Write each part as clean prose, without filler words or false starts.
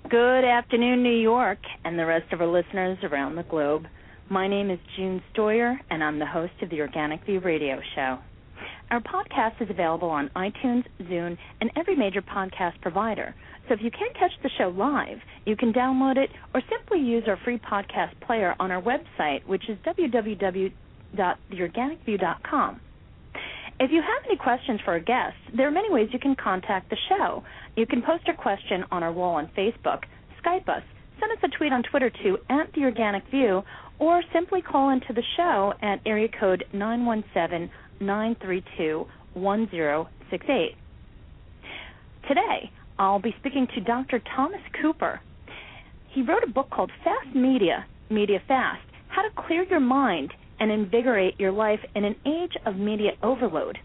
Good afternoon, New York, and the rest of our listeners around the globe. My name is June Stoyer, and I'm the host of the Organic View radio show. Our podcast is available on iTunes, Zune, and every major podcast provider. So if you can't catch the show live, you can download it or simply use our free podcast player on our website, which is www.theorganicview.com. If you have any questions for our guests, there are many ways you can contact the show. You can post a question on our wall on Facebook, Skype us, send us a tweet on Twitter to @TheOrganicView, or simply call into the show at area code 917-932-1068. Today, I'll be speaking to Dr. Thomas Cooper. He wrote a book called Fast Media, Media Fast, How to Clear Your Mind and Invigorate Your Life in an Age of Media Overload.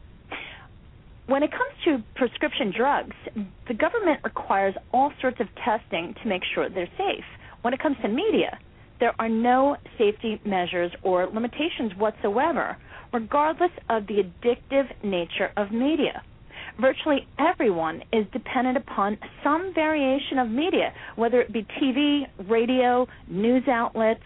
When it comes to prescription drugs, the government requires all sorts of testing to make sure they're safe. When it comes to media, there are no safety measures or limitations whatsoever, regardless of the addictive nature of media. Virtually everyone is dependent upon some variation of media, whether it be TV, radio, news outlets,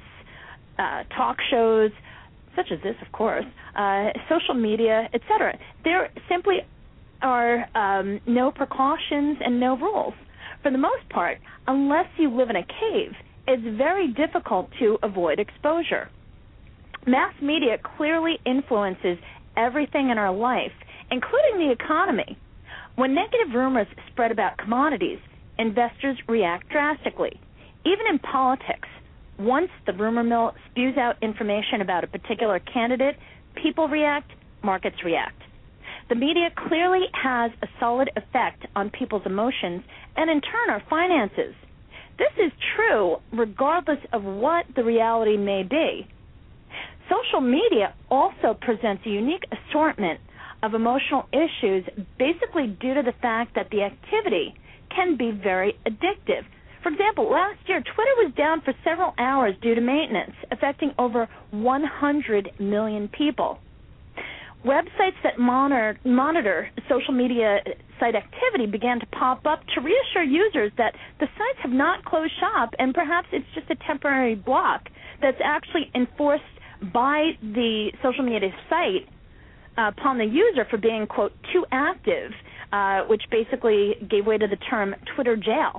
talk shows, such as this, of course, social media, etc. There simply are no precautions and no rules. For the most part, unless you live in a cave, it's very difficult to avoid exposure. Mass media clearly influences everything in our life, including the economy. When negative rumors spread about commodities, investors react drastically. Even in politics, once the rumor mill spews out information about a particular candidate, people react, markets react. The media clearly has a solid effect on people's emotions and, in turn, our finances. This is true regardless of what the reality may be. Social media also presents a unique assortment of emotional issues, basically due to the fact that the activity can be very addictive. For example, last year, Twitter was down for several hours due to maintenance, affecting over 100 million people. Websites that monitor social media site activity began to pop up to reassure users that the sites have not closed shop and perhaps it's just a temporary block that's actually enforced by the social media site upon the user for being, quote, too active, which basically gave way to the term Twitter jail.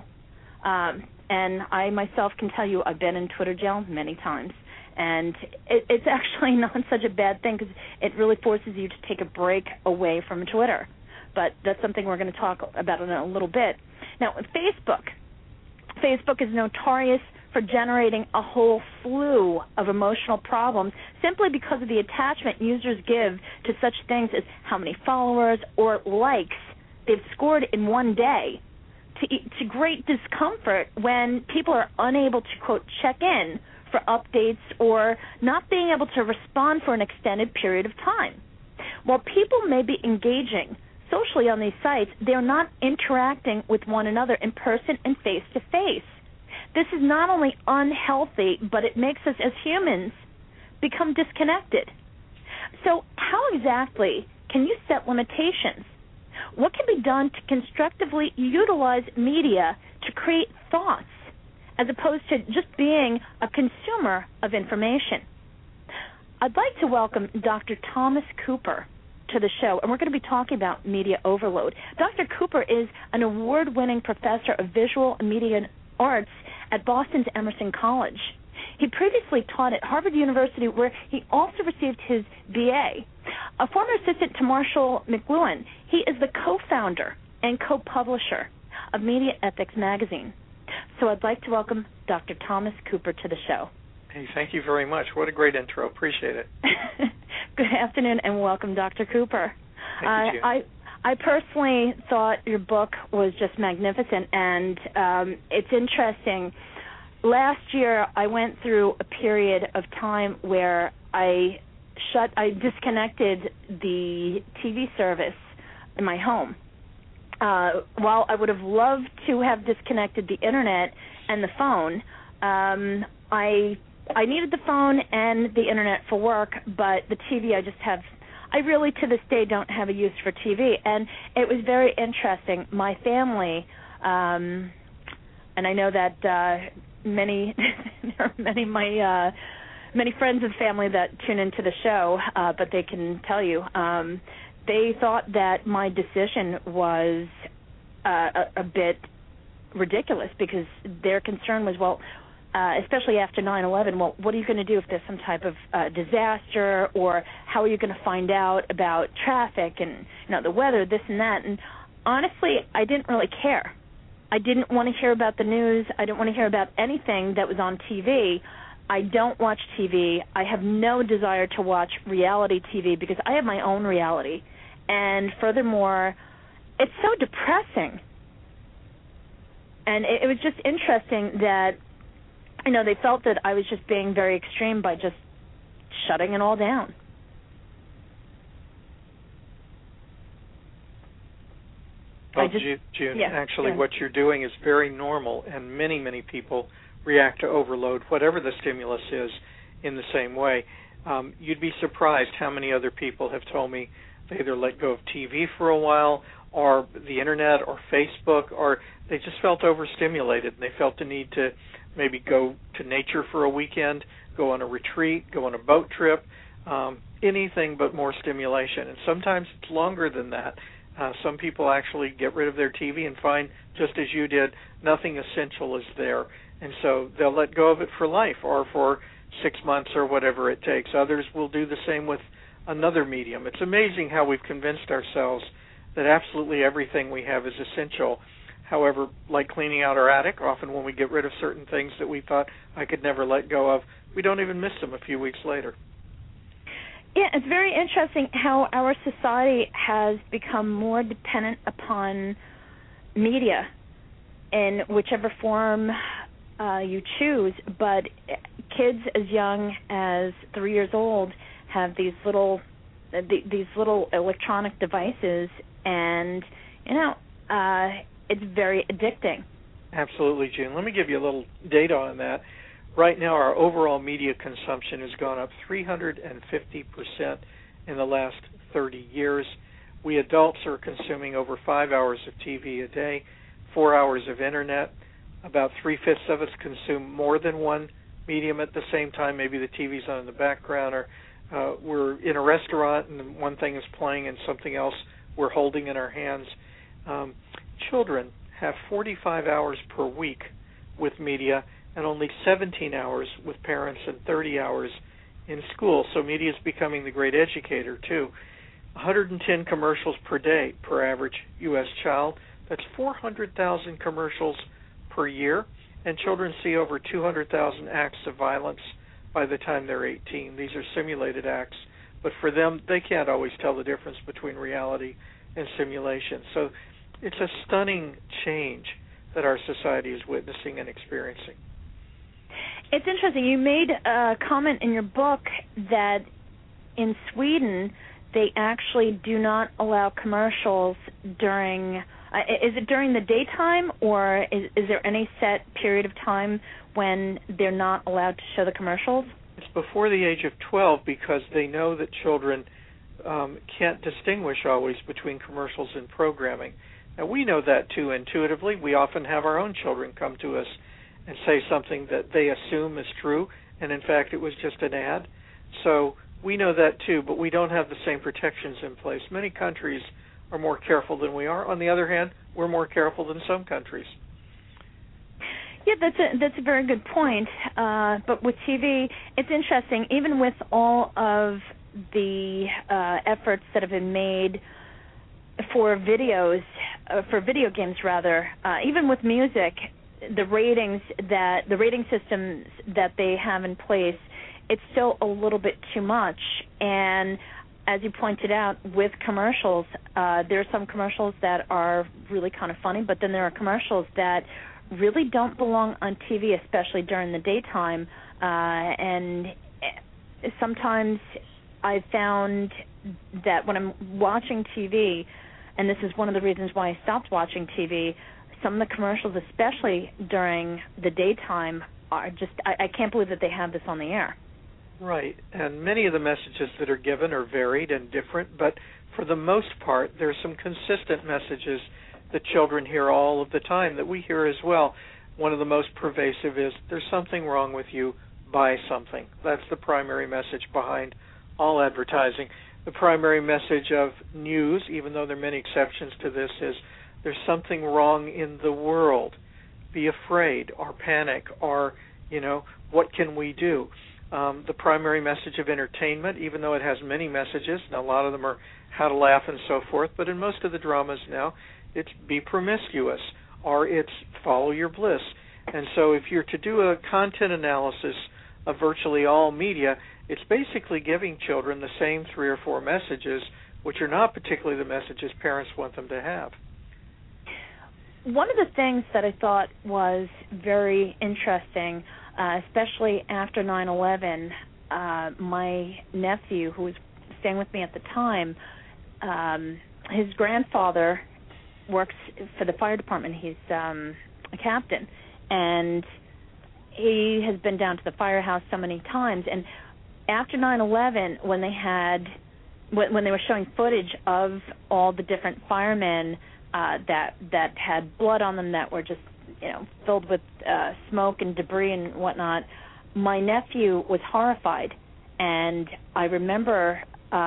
And I myself can tell you I've been in Twitter jail many times. And it's actually not such a bad thing because it really forces you to take a break away from Twitter. But that's something we're going to talk about in a little bit. Now, Facebook is notorious for generating a whole slew of emotional problems simply because of the attachment users give to such things as how many followers or likes they've scored in one day, to great discomfort when people are unable to, quote, check in for updates or not being able to respond for an extended period of time. While people may be engaging socially on these sites, they are not interacting with one another in person and face-to-face. This is not only unhealthy, but it makes us as humans become disconnected. So how exactly can you set limitations? What can be done to constructively utilize media to create thoughts as opposed to just being a consumer of information? I'd like to welcome Dr. Thomas Cooper to the show, and we're going to be talking about media overload. Dr. Cooper is an award-winning professor of visual and media arts at Boston's Emerson College. He previously taught at Harvard University, where he also received his BA. A former assistant to Marshall McLuhan, he is the co-founder and co-publisher of Media Ethics magazine. So I'd like to welcome Dr. Thomas Cooper to the show. Hey, thank you very much. What a great intro. Appreciate it. Good afternoon and welcome, Dr. Cooper. Thank you, June. I personally thought your book was just magnificent, and it's interesting. Last year, I went through a period of time where I disconnected the TV service in my home. While I would have loved to have disconnected the internet and the phone, I needed the phone and the internet for work, but the TV I really to this day don't have a use for TV. And it was very interesting. My family and I know that many many friends and family that tune into the show, but they can tell you they thought that my decision was a bit ridiculous, because their concern was, well, especially after 9/11, well, what are you going to do if there's some type of disaster, or how are you going to find out about traffic and the weather, this and that? And honestly, I didn't really care. I didn't want to hear about the news. I didn't want to hear about anything that was on TV. I don't watch TV. I have no desire to watch reality TV because I have my own reality. And furthermore, it's so depressing. And it was just interesting that, they felt that I was just being very extreme by just shutting it all down. Well, June, actually what you're doing is very normal, and many, many people react to overload, whatever the stimulus is, in the same way. You'd be surprised how many other people have told me they either let go of TV for a while, or the Internet, or Facebook, or they just felt overstimulated, and they felt the need to maybe go to nature for a weekend, go on a retreat, go on a boat trip, anything but more stimulation. And sometimes it's longer than that. Some people actually get rid of their TV and find, just as you did, nothing essential is there. And so they'll let go of it for life, or for 6 months, or whatever it takes. Others will do the same with another medium. It's amazing how we've convinced ourselves that absolutely everything we have is essential. However, like cleaning out our attic, often when we get rid of certain things that we thought I could never let go of, we don't even miss them a few weeks later. Yeah, it's very interesting how our society has become more dependent upon media in whichever form you choose. But kids as young as 3 years old have these little electronic devices, and it's very addicting. Absolutely, June. Let me give you a little data on that. Right now, our overall media consumption has gone up 350% in the last 30 years. We adults are consuming over 5 hours of TV a day, 4 hours of Internet. About 3/5 of us consume more than one medium at the same time. Maybe the TV's on in the background, or we're in a restaurant and one thing is playing and something else we're holding in our hands. Children have 45 hours per week with media, and only 17 hours with parents, and 30 hours in school. So media is becoming the great educator, too. 110 commercials per day per average U.S. child. That's 400,000 commercials per year, and children see over 200,000 acts of violence by the time they're 18. These are simulated acts, but for them, they can't always tell the difference between reality and simulation. So it's a stunning change that our society is witnessing and experiencing. It's interesting. You made a comment in your book that in Sweden they actually do not allow commercials during, is it during the daytime, or is there any set period of time when they're not allowed to show the commercials? It's before the age of 12, because they know that children can't distinguish always between commercials and programming. Now, we know that, too, intuitively. We often have our own children come to us and say something that they assume is true, and in fact it was just an ad. So we know that too, but we don't have the same protections in place. Many countries are more careful than we are. On the other hand, we're more careful than some countries. Yeah, that's a very good point. But with TV, it's interesting. Even with all of the efforts that have been made for videos, for video games rather, even with music, the rating systems that they have in place, it's still a little bit too much. And as you pointed out, with commercials, there are some commercials that are really kind of funny, but then there are commercials that really don't belong on TV, especially during the daytime. And sometimes I found that when I'm watching TV, and this is one of the reasons why I stopped watching TV, some of the commercials, especially during the daytime, are just, I can't believe that they have this on the air. Right, and many of the messages that are given are varied and different, but for the most part, there are some consistent messages that children hear all of the time that we hear as well. one of the most pervasive is, there's something wrong with you, buy something. That's the primary message behind all advertising. The primary message of news, even though there are many exceptions to this, is there's something wrong in the world. Be afraid or panic or, what can we do? The primary message of entertainment, even though it has many messages, and a lot of them are how to laugh and so forth, but in most of the dramas now, it's be promiscuous or it's follow your bliss. And so if you're to do a content analysis of virtually all media, it's basically giving children the same 3 or 4 messages, which are not particularly the messages parents want them to have. One of the things that I thought was very interesting, especially after 9/11, my nephew, who was staying with me at the time, his grandfather works for the fire department. He's a captain, and he has been down to the firehouse so many times. And after 9/11, when they were showing footage of all the different firemen that had blood on them, that were just filled with smoke and debris and whatnot, my nephew was horrified. And I remember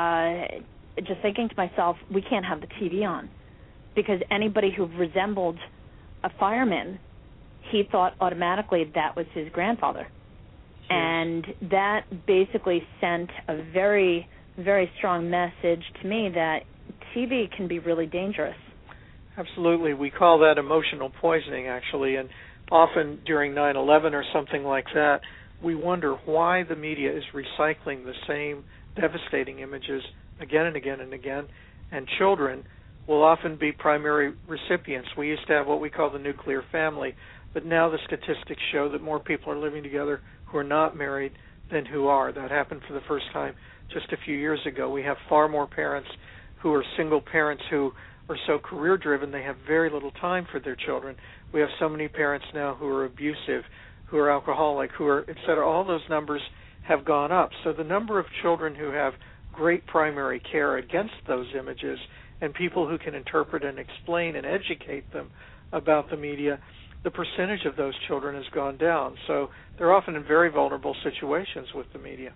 just thinking to myself, we can't have the TV on, because anybody who resembled a fireman, he thought automatically that was his grandfather. Yes. And that basically sent a very, very strong message to me that TV can be really dangerous. Absolutely. We call that emotional poisoning, actually, and often during 9/11 or something like that, we wonder why the media is recycling the same devastating images again and again and again, and children will often be primary recipients. We used to have what we call the nuclear family, but now the statistics show that more people are living together who are not married than who are. That happened for the first time just a few years ago. We have far more parents who are single parents who are so career-driven they have very little time for their children. We have so many parents now who are abusive, who are alcoholic, who are, et cetera. All those numbers have gone up. So the number of children who have great primary care against those images and people who can interpret and explain and educate them about the media, the percentage of those children has gone down. So they're often in very vulnerable situations with the media.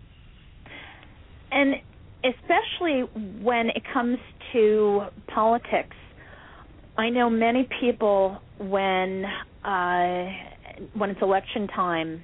And especially when it comes to politics, I know many people when it's election time,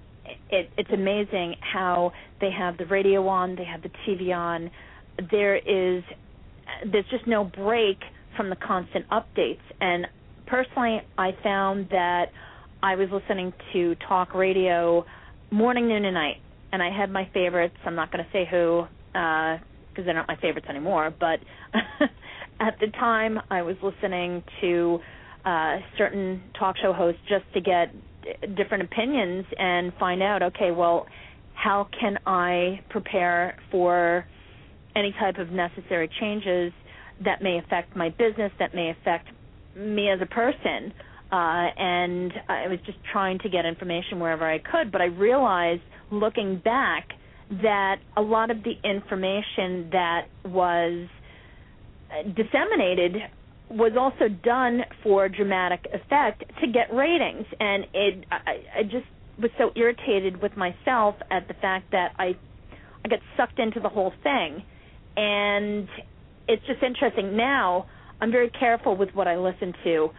it's amazing how they have the radio on, they have the TV on. There's just no break from the constant updates. And personally, I found that I was listening to talk radio morning, noon, and night, and I had my favorites. I'm not going to say who, because they're not my favorites anymore, but at the time I was listening to certain talk show hosts just to get different opinions and find out, okay, well, how can I prepare for any type of necessary changes that may affect my business, that may affect me as a person, and I was just trying to get information wherever I could, but I realized, looking back, that a lot of the information that was disseminated was also done for dramatic effect to get ratings, and I just was so irritated with myself at the fact that I got sucked into the whole thing. And it's just interesting. Now I'm very careful with what I listen to,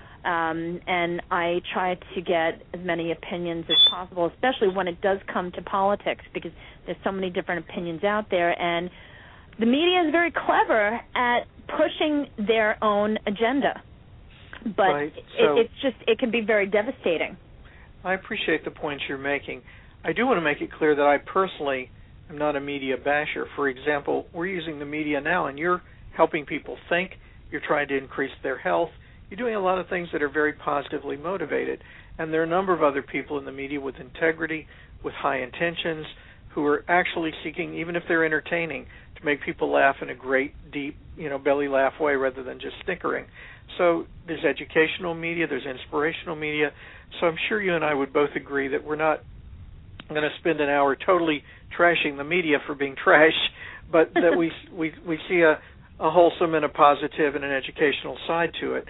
and I try to get as many opinions as possible, especially when it does come to politics, because there's so many different opinions out there, and the media is very clever at pushing their own agenda. But right. So it can be very devastating. I appreciate the points you're making. I do want to make it clear that I personally am not a media basher. For example, we're using the media now, and you're helping people think. You're trying to increase their health. You're doing a lot of things that are very positively motivated. And there are a number of other people in the media with integrity, with high intentions, who are actually seeking, even if they're entertaining, to make people laugh in a great, deep, belly laugh way rather than just snickering. So there's educational media, there's inspirational media. So I'm sure you and I would both agree that we're not going to spend an hour totally trashing the media for being trash, but that we see a wholesome and a positive and an educational side to it.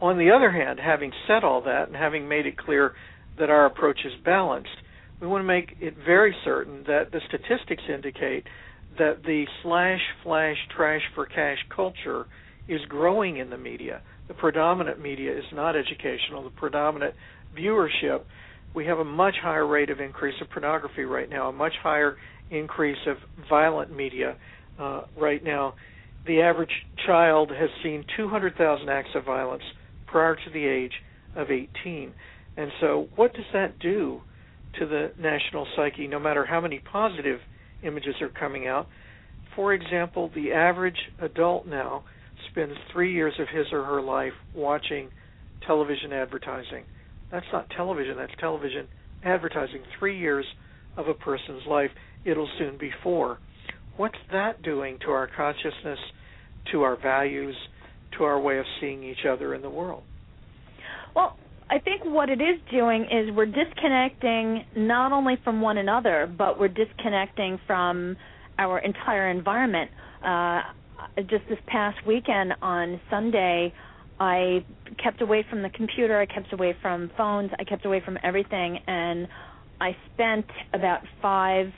On the other hand, having said all that and having made it clear that our approach is balanced, we want to make it very certain that the statistics indicate that the slash, flash, trash for cash culture is growing in the media. The predominant media is not educational. The predominant viewership, we have a much higher rate of increase of pornography right now, a much higher increase of violent media right now. The average child has seen 200,000 acts of violence prior to the age of 18. And so what does that do to the national psyche, no matter how many positive images are coming out? For example, the average adult now spends 3 years of his or her life watching television advertising. That's not television, that's television advertising. 3 years of a person's life. It'll soon be 4. What's that doing to our consciousness, to our values, to our way of seeing each other in the world? Well, I think what it is doing is we're disconnecting not only from one another, but we're disconnecting from our entire environment. Just this past weekend on Sunday, I kept away from the computer, I kept away from phones, I kept away from everything, and I spent about five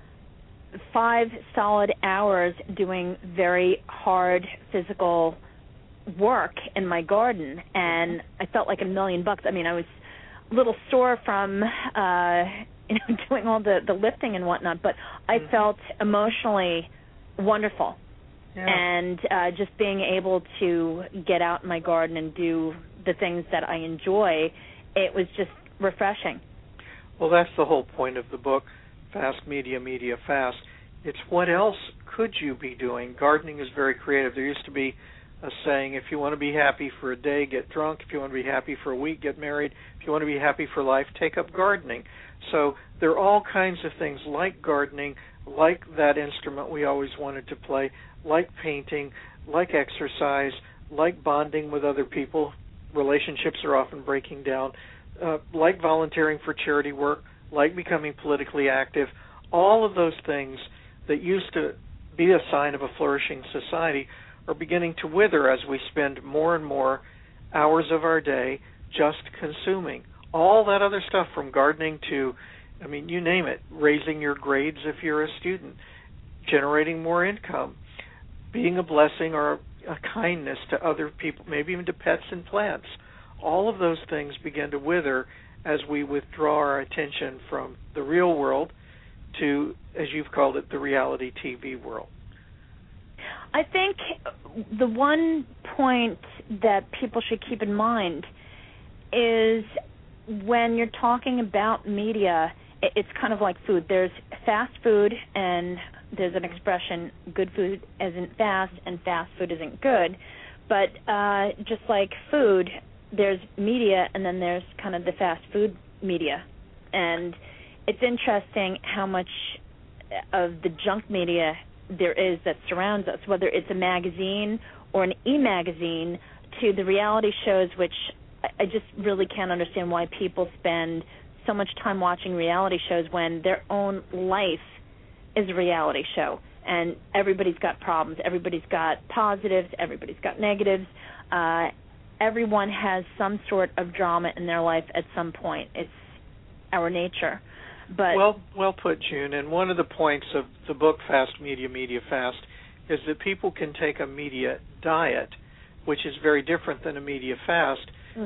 solid hours doing very hard physical work in my garden, and I felt like $1 million. I mean, I was a little sore from doing all the lifting and whatnot, but I felt emotionally wonderful. Yeah. And just being able to get out in my garden and do the things that I enjoy, it was just refreshing. Well, that's the whole point of the book, Fast Media, Media Fast. It's what else could you be doing? Gardening is very creative. There used to be a saying, if you want to be happy for a day, get drunk. If you want to be happy for a week, get married. If you want to be happy for life, take up gardening. So there are all kinds of things like gardening, like that instrument we always wanted to play, like painting, like exercise, like bonding with other people. Relationships are often breaking down, like volunteering for charity work, like becoming politically active. All of those things that used to be a sign of a flourishing society are beginning to wither as we spend more and more hours of our day just consuming. All that other stuff, from gardening to, I mean, you name it, raising your grades if you're a student, generating more income, being a blessing or a kindness to other people, maybe even to pets and plants. All of those things begin to wither as we withdraw our attention from the real world to, as you've called it, the reality TV world. I think the one point that people should keep in mind is when you're talking about media, it's kind of like food. There's fast food, and there's an expression, good food isn't fast and fast food isn't good. But just like food, there's media, and then there's kind of the fast food media. And it's interesting how much of the junk media there is that surrounds us, whether it's a magazine or an e-magazine, to the reality shows, which I just really can't understand why people spend so much time watching reality shows when their own life is a reality show. And everybody's got problems. Everybody's got positives. Everybody's got negatives. Everyone has some sort of drama in their life at some point. It's our nature. But well put, June. And one of the points of the book Fast Media, Media Fast is that people can take a media diet, which is very different than a media fast,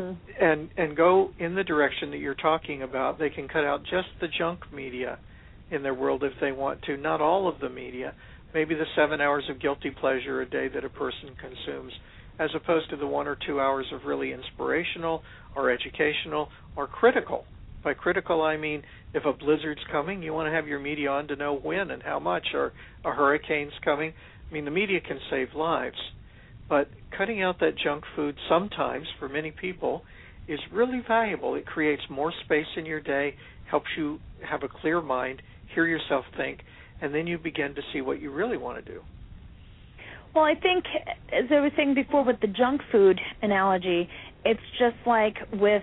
and go in the direction that you're talking about. They can cut out just the junk media in their world if they want to, not all of the media, maybe the 7 hours of guilty pleasure a day that a person consumes, as opposed to the 1 or 2 hours of really inspirational or educational or critical. By critical, I mean if a blizzard's coming, you want to have your media on to know when and how much, or a hurricane's coming. I mean, the media can save lives. But cutting out that junk food sometimes, for many people, is really valuable. It creates more space in your day, helps you have a clear mind, hear yourself think, and then you begin to see what you really want to do. Well, I think, as I was saying before with the junk food analogy, it's just like with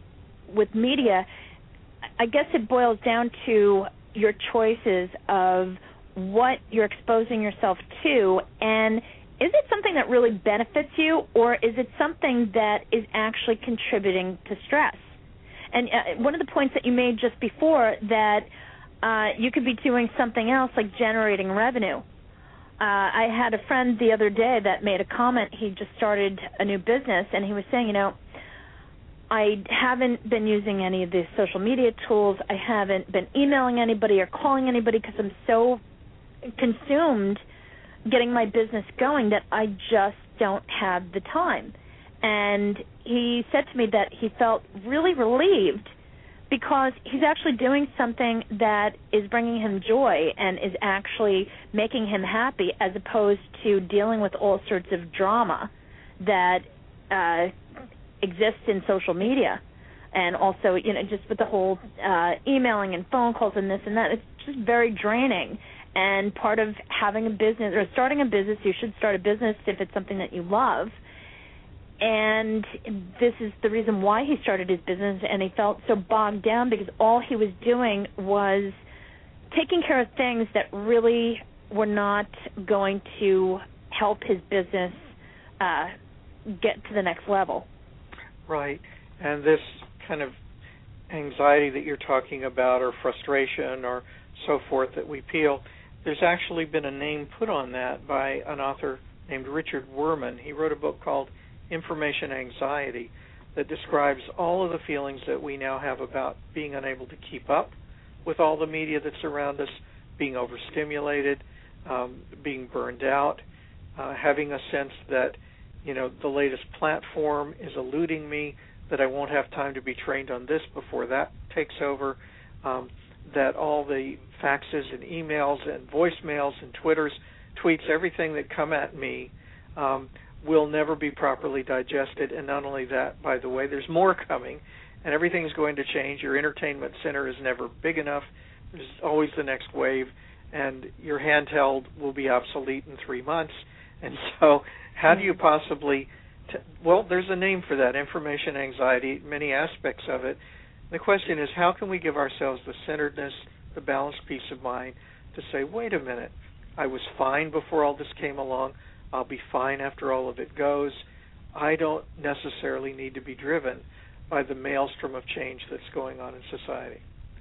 media. I guess it boils down to your choices of what you're exposing yourself to, and is it something that really benefits you, or is it something that is actually contributing to stress? And one of the points that you made just before, that you could be doing something else like generating revenue. I had a friend the other day that made a comment. He just started a new business, and he was saying, I haven't been using any of these social media tools. I haven't been emailing anybody or calling anybody because I'm so consumed getting my business going that I just don't have the time. And he said to me that he felt really relieved because he's actually doing something that is bringing him joy and is actually making him happy, as opposed to dealing with all sorts of drama that exists in social media. And also, just with the whole emailing and phone calls and this and that, it's just very draining. And part of having a business or starting a business, you should start a business if it's something that you love. And this is the reason why he started his business, and he felt so bogged down because all he was doing was taking care of things that really were not going to help his business get to the next level. Right. And this kind of anxiety that you're talking about, or frustration or so forth that we feel, there's actually been a name put on that by an author named Richard Wurman. He wrote a book called Information Anxiety that describes all of the feelings that we now have about being unable to keep up with all the media that's around us, being overstimulated, being burned out, having a sense that, the latest platform is eluding me, that I won't have time to be trained on this before that takes over, that all the faxes and emails and voicemails and tweets, everything that come at me will never be properly digested. And not only that, by the way, there's more coming, and everything's going to change. Your entertainment center is never big enough. There's always the next wave, and your handheld will be obsolete in 3 months. And so how do you possibly there's a name for that, information anxiety, many aspects of it. The question is, how can we give ourselves the centeredness, the balanced peace of mind to say, wait a minute, I was fine before all this came along. I'll be fine after all of it goes. I don't necessarily need to be driven by the maelstrom of change that's going on in society.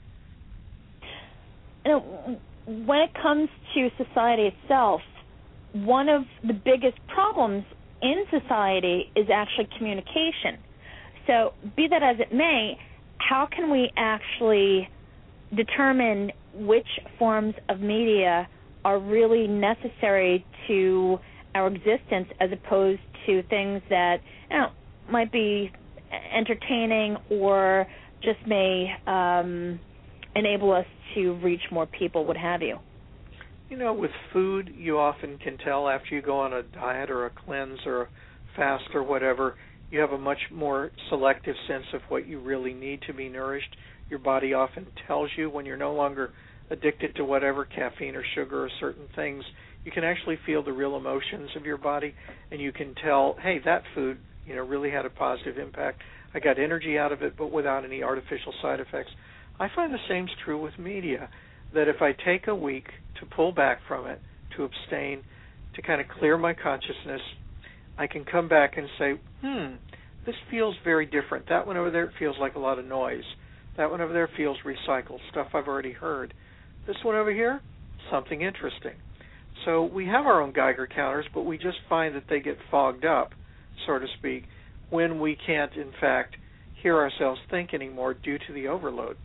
When it comes to society itself, one of the biggest problems in society is actually communication. So be that as it may, how can we actually determine which forms of media are really necessary to our existence, as opposed to things that might be entertaining or just may enable us to reach more people, what have you? With food, you often can tell after you go on a diet or a cleanse or a fast or whatever, you have a much more selective sense of what you really need to be nourished. Your body often tells you when you're no longer addicted to whatever, caffeine or sugar or certain things. You can actually feel the real emotions of your body, and you can tell, hey, that food, really had a positive impact. I got energy out of it, but without any artificial side effects. I find the same's true with media, that if I take a week to pull back from it, to abstain, to kind of clear my consciousness, I can come back and say, this feels very different. That one over there feels like a lot of noise. That one over there feels recycled, stuff I've already heard. This one over here, something interesting. So we have our own Geiger counters, but we just find that they get fogged up, so to speak, when we can't, in fact, hear ourselves think anymore due to the overload.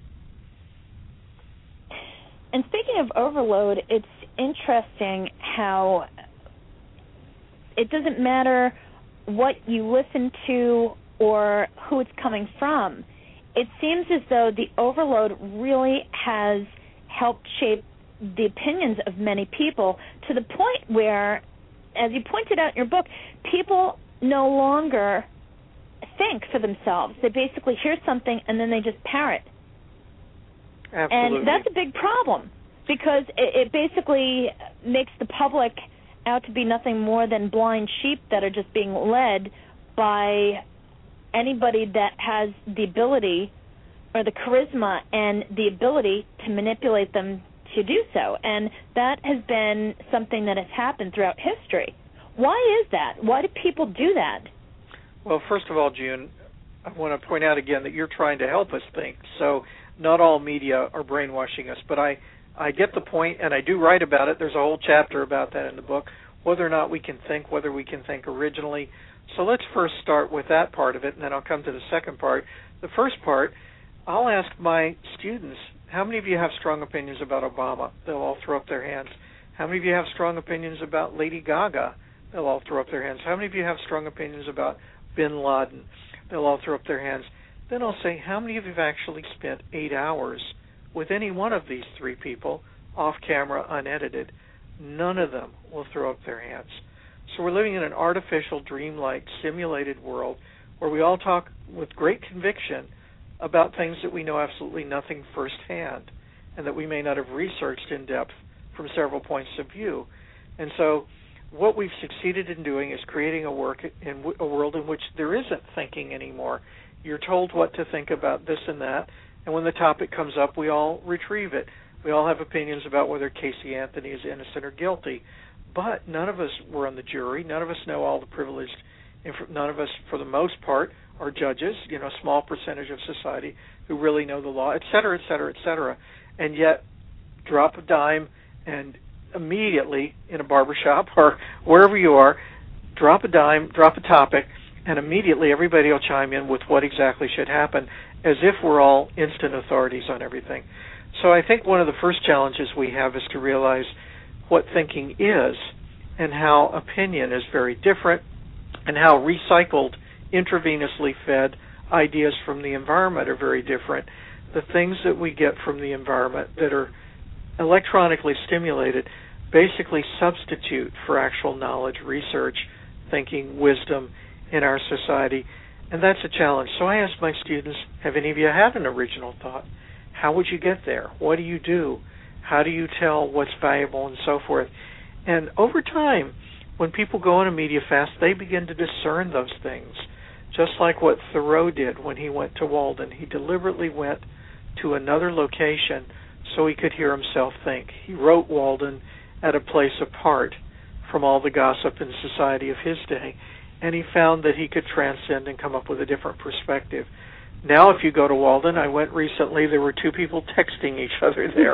And speaking of overload, it's interesting how it doesn't matter what you listen to or who it's coming from. It seems as though the overload really has helped shape the opinions of many people, to the point where, as you pointed out in your book, people no longer think for themselves. They basically hear something and then they just parrot. Absolutely. And that's a big problem, because it basically makes the public out to be nothing more than blind sheep that are just being led by anybody that has the ability or the charisma and the ability to manipulate them to do so. And that has been something that has happened throughout history. Why is that? Why do people do that? Well, first of all, June, I want to point out again that you're trying to help us think. So not all media are brainwashing us, but I get the point, and I do write about it. There's a whole chapter about that in the book, whether or not we can think, whether we can think originally. So let's first start with that part of it, and then I'll come to the second part. The first part, I'll ask my students, how many of you have strong opinions about Obama? They'll all throw up their hands. How many of you have strong opinions about Lady Gaga? They'll all throw up their hands. How many of you have strong opinions about Bin Laden? They'll all throw up their hands. Then I'll say, how many of you have actually spent 8 hours with any one of these three people, off camera, unedited? None of them will throw up their hands. So we're living in an artificial, dreamlike, simulated world where we all talk with great conviction about things that we know absolutely nothing firsthand and that we may not have researched in depth from several points of view. And so what we've succeeded in doing is creating a world in which there isn't thinking anymore. You're told what to think about this and that, and when the topic comes up, we all retrieve it. We all have opinions about whether Casey Anthony is innocent or guilty, but none of us were on the jury. None of us know all the privileged. None of us, for the most part, are judges. A small percentage of society who really know the law, et cetera, et cetera, et cetera. And yet, drop a dime, and immediately in a barbershop or wherever you are, drop a dime, drop a topic, and immediately everybody will chime in with what exactly should happen, as if we're all instant authorities on everything. So I think one of the first challenges we have is to realize what thinking is and how opinion is very different and how recycled, intravenously fed ideas from the environment are very different. The things that we get from the environment that are electronically stimulated basically substitute for actual knowledge, research, thinking, wisdom in our society, and that's a challenge. So I ask my students, have any of you had an original thought? How would you get there? What do you do? How do you tell what's valuable and so forth? And over time, when people go on a media fast, they begin to discern those things, just like what Thoreau did when he went to Walden. He deliberately went to another location so he could hear himself think. He wrote Walden at a place apart from all the gossip in society of his day, and he found that he could transcend and come up with a different perspective. Now, if you go to Walden, I went recently, there were two people texting each other there.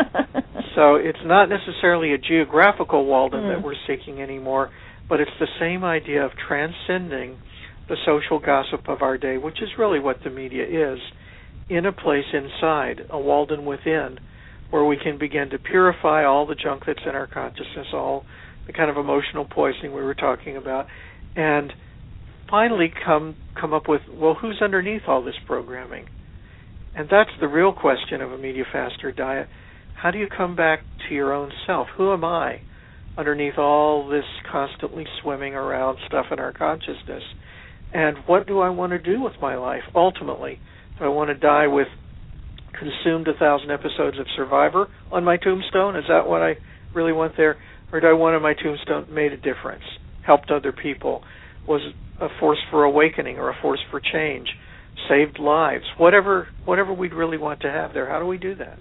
So it's not necessarily a geographical Walden that we're seeking anymore, but it's the same idea of transcending the social gossip of our day, which is really what the media is, in a place inside, a Walden within, where we can begin to purify all the junk that's in our consciousness, all the kind of emotional poisoning we were talking about, and finally come up with, well, who's underneath all this programming? And that's the real question of a media fast or diet. How do you come back to your own self? Who am I underneath all this constantly swimming around stuff in our consciousness? And what do I want to do with my life ultimately? Do I want to die with consumed 1,000 episodes of Survivor on my tombstone? Is that what I really want there? Or do I want on my tombstone made a difference, helped other people, was a force for awakening or a force for change, saved lives, whatever we'd really want to have there? How do we do that?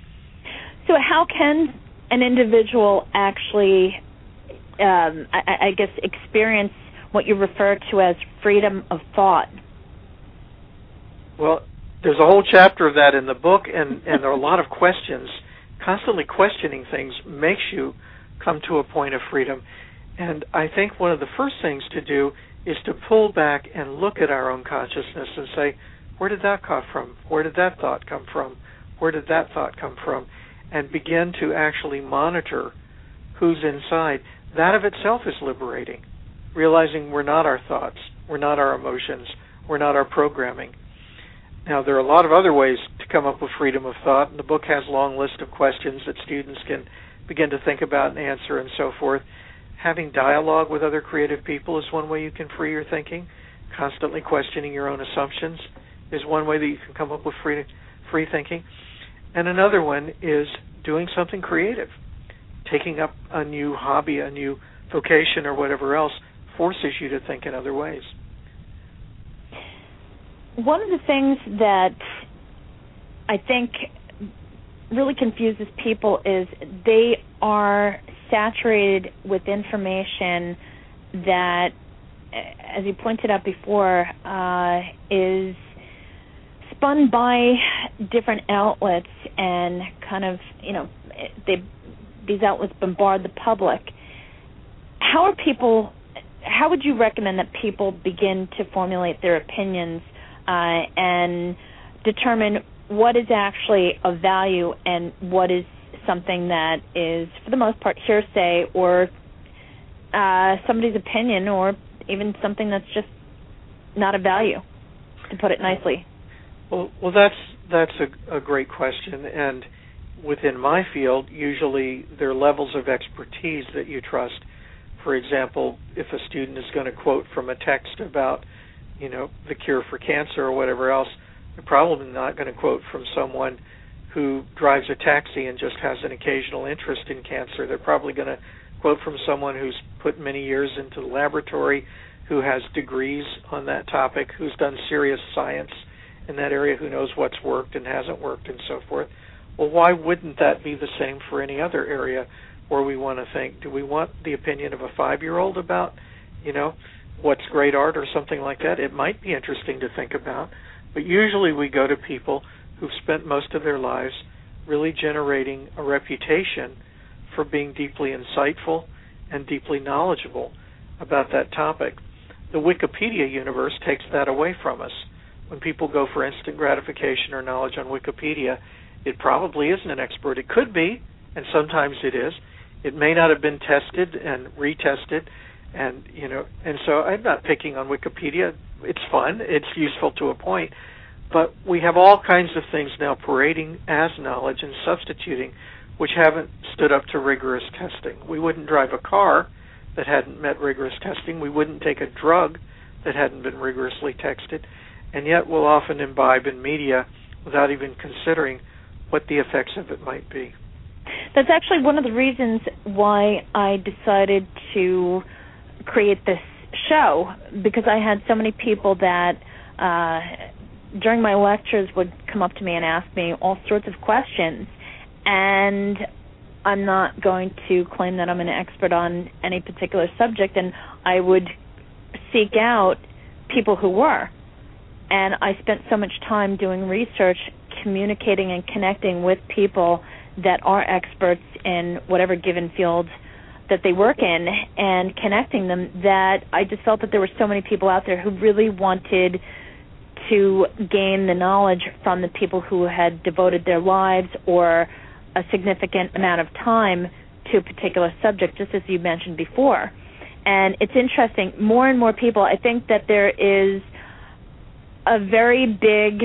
So how can an individual actually, I guess, experience what you refer to as freedom of thought? Well, there's a whole chapter of that in the book, and there are a lot of questions. Constantly questioning things makes you come to a point of freedom. And I think one of the first things to do is to pull back and look at our own consciousness and say, where did that come from? Where did that thought come from? Where did that thought come from? And begin to actually monitor who's inside. That of itself is liberating, realizing we're not our thoughts, we're not our emotions, we're not our programming. Now, there are a lot of other ways to come up with freedom of thought, and the book has a long list of questions that students can begin to think about and answer and so forth. Having dialogue with other creative people is one way you can free your thinking. Constantly questioning your own assumptions is one way that you can come up with free thinking. And another one is doing something creative. Taking up a new hobby, a new vocation, or whatever else forces you to think in other ways. One of the things that I think really confuses people is they are saturated with information that, as you pointed out before, is spun by different outlets and kind of, these outlets bombard the public. How would you recommend that people begin to formulate their opinions and determine what is actually of value and what is something that is, for the most part, hearsay or somebody's opinion, or even something that's just not of value, to put it nicely? Well, that's a great question, and within my field, usually there are levels of expertise that you trust. For example, if a student is going to quote from a text about, the cure for cancer or whatever else, they're probably not going to quote from someone who drives a taxi and just has an occasional interest in cancer. They're probably going to quote from someone who's put many years into the laboratory, who has degrees on that topic, who's done serious science in that area, who knows what's worked and hasn't worked and so forth. Well, why wouldn't that be the same for any other area where we want to think? Do we want the opinion of a 5-year-old about, what's great art or something like that? It might be interesting to think about, but usually we go to people who've spent most of their lives really generating a reputation for being deeply insightful and deeply knowledgeable about that topic. The Wikipedia universe takes that away from us. When people go for instant gratification or knowledge on Wikipedia, it probably isn't an expert. It could be, and sometimes it is. It may not have been tested and retested, and so I'm not picking on Wikipedia. It's fun. It's useful to a point. But we have all kinds of things now parading as knowledge and substituting, which haven't stood up to rigorous testing. We wouldn't drive a car that hadn't met rigorous testing. We wouldn't take a drug that hadn't been rigorously tested. And yet we'll often imbibe in media without even considering what the effects of it might be. That's actually one of the reasons why I decided to create this show, because I had so many people that during my lectures would come up to me and ask me all sorts of questions, and I'm not going to claim that I'm an expert on any particular subject, and I would seek out people who were. And I spent so much time doing research, communicating and connecting with people that are experts in whatever given field that they work in, and connecting them, that I just felt that there were so many people out there who really wanted to gain the knowledge from the people who had devoted their lives or a significant amount of time to a particular subject, just as you mentioned before. And it's interesting, more and more people, I think that there is a very big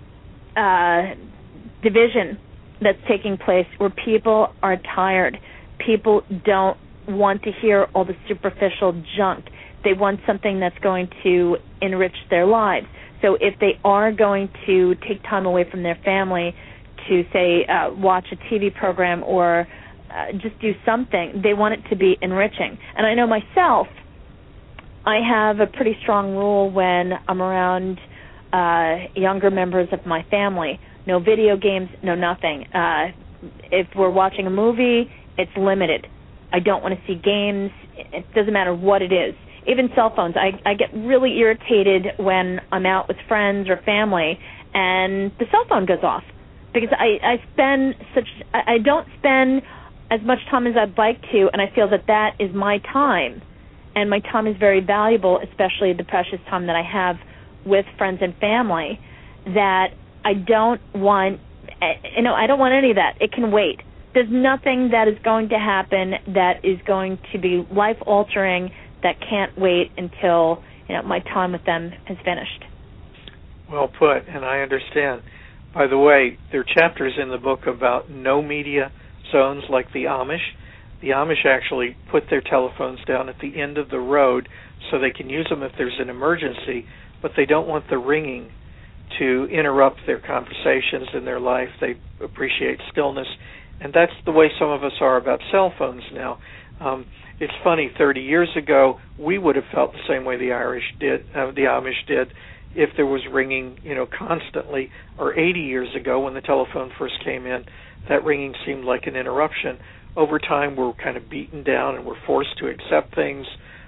division that's taking place where people are tired. People don't want to hear all the superficial junk. They want something that's going to enrich their lives. So if they are going to take time away from their family to, say, watch a TV program or just do something, they want it to be enriching. And I know myself, I have a pretty strong rule when I'm around younger members of my family. No video games, no nothing. If we're watching a movie, it's limited. I don't want to see games. It doesn't matter what it is. Even cell phones. I get really irritated when I'm out with friends or family and the cell phone goes off, because I don't spend as much time as I'd like to, and I feel that that is my time, and my time is very valuable, especially the precious time that I have with friends and family, that I don't want, I don't want any of that. It can wait. There's nothing that is going to happen that is going to be life-altering that can't wait until my time with them is finished. Well put, and I understand. By the way, there are chapters in the book about no media zones like the Amish. The Amish actually put their telephones down at the end of the road so they can use them if there's an emergency, but they don't want the ringing to interrupt their conversations in their life. They appreciate stillness, and that's the way some of us are about cell phones now. It's funny, 30 years ago, we would have felt the same way the Amish did, if there was ringing, constantly. Or 80 years ago, when the telephone first came in, that ringing seemed like an interruption. Over time, we're kind of beaten down, and we're forced to accept things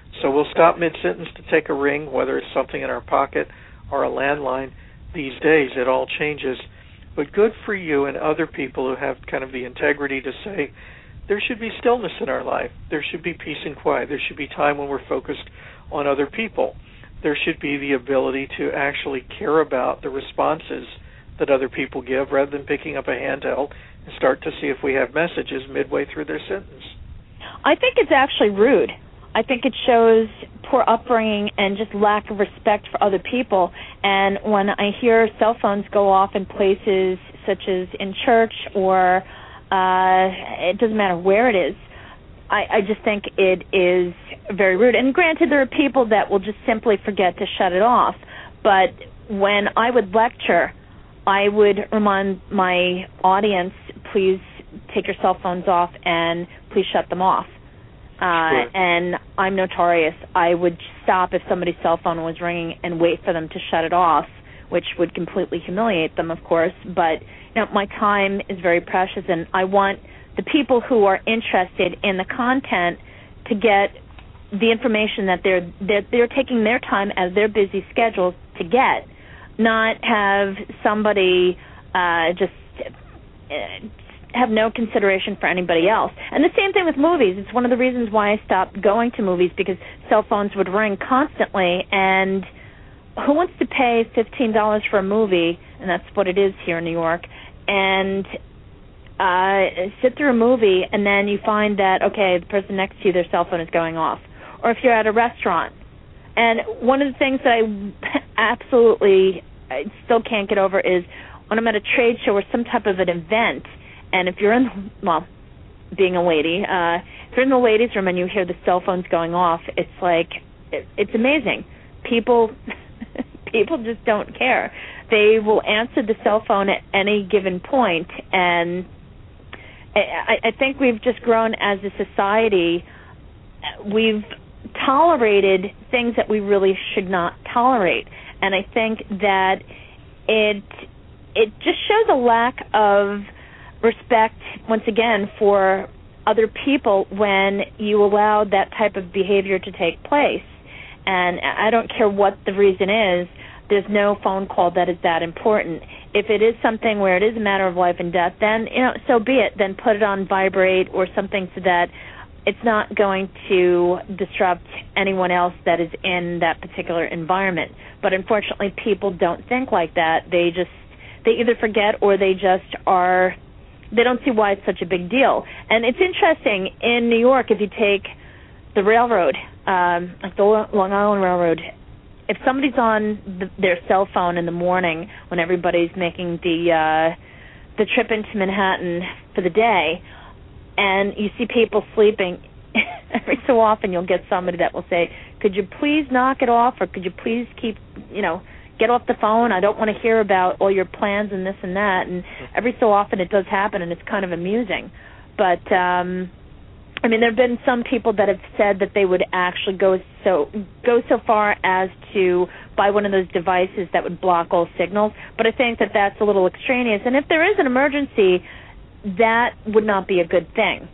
So we'll stop mid-sentence to take a ring, whether it's something in our pocket or a landline. These days, it all changes. But good for you and other people who have kind of the integrity to say, there should be stillness in our life. There should be peace and quiet. There should be time when we're focused on other people. There should be the ability to actually care about the responses that other people give rather than picking up a handheld and start to see if we have messages midway through their sentence. I think it's actually rude. I think it shows poor upbringing and just lack of respect for other people. And when I hear cell phones go off in places such as in church or it doesn't matter where it is, I just think it is very rude. And granted, there are people that will just simply forget to shut it off. But when I would lecture, I would remind my audience, please take your cell phones off and please shut them off. Sure. And I'm notorious. I would stop if somebody's cell phone was ringing and wait for them to shut it off, which would completely humiliate them, of course. But my time is very precious, and I want the people who are interested in the content to get the information that they're taking their time as their busy schedules to get, not have somebody just have no consideration for anybody else. And the same thing with movies. It's one of the reasons why I stopped going to movies, because cell phones would ring constantly, and who wants to pay $15 for a movie, and that's what it is here in New York, and sit through a movie, and then you find that, okay, the person next to you, their cell phone is going off. Or if you're at a restaurant. And one of the things that I still can't get over is when I'm at a trade show or some type of an event, and if you're in, being a lady, if you're in the ladies' room and you hear the cell phones going off, it's like, it's amazing. People just don't care. They will answer the cell phone at any given point, and I think we've just grown as a society. We've tolerated things that we really should not tolerate, and I think that it just shows a lack of respect, once again, for other people when you allow that type of behavior to take place. And I don't care what the reason is, there's no phone call that is that important. If it is something where it is a matter of life and death, then, so be it. Then put it on vibrate or something so that it's not going to disrupt anyone else that is in that particular environment. But unfortunately, people don't think like that. They either forget or they don't see why it's such a big deal. And it's interesting, in New York, if you take the railroad, like the Long Island Railroad, if somebody's on their cell phone in the morning when everybody's making the trip into Manhattan for the day, and you see people sleeping, every so often you'll get somebody that will say, could you please knock it off, or could you please get off the phone? I don't want to hear about all your plans and this and that. And every so often it does happen, and it's kind of amusing. But, there have been some people that have said that they would actually go so far as to buy one of those devices that would block all signals. But I think that that's a little extraneous. And if there is an emergency, that would not be a good thing.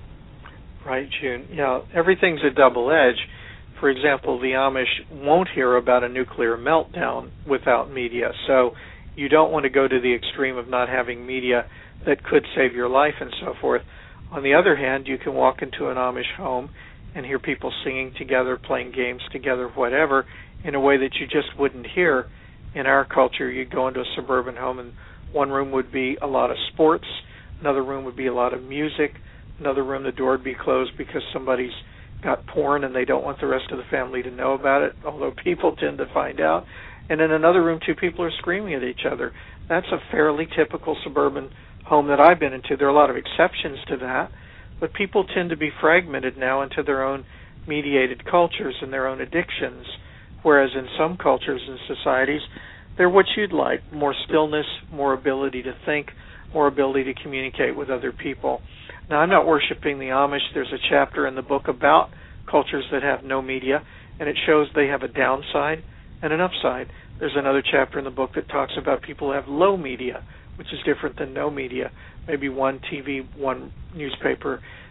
Right, June. Yeah, everything's a double edge. For example, the Amish won't hear about a nuclear meltdown without media. So you don't want to go to the extreme of not having media that could save your life and so forth. On the other hand, you can walk into an Amish home and hear people singing together, playing games together, whatever, in a way that you just wouldn't hear in our culture. You'd go into a suburban home, and one room would be a lot of sports, another room would be a lot of music, another room the door would be closed because somebody's got porn and they don't want the rest of the family to know about it, although people tend to find out. And in another room, two people are screaming at each other. That's a fairly typical suburban home that I've been into. There are a lot of exceptions to that, but people tend to be fragmented now into their own mediated cultures and their own addictions, whereas in some cultures and societies, they're what you'd like: more stillness, more ability to think, more ability to communicate with other people. Now, I'm not worshiping the Amish. There's a chapter in the book about cultures that have no media, and it shows they have a downside and an upside. There's another chapter in the book that talks about people who have low media, which is different than no media, maybe one TV, one newspaper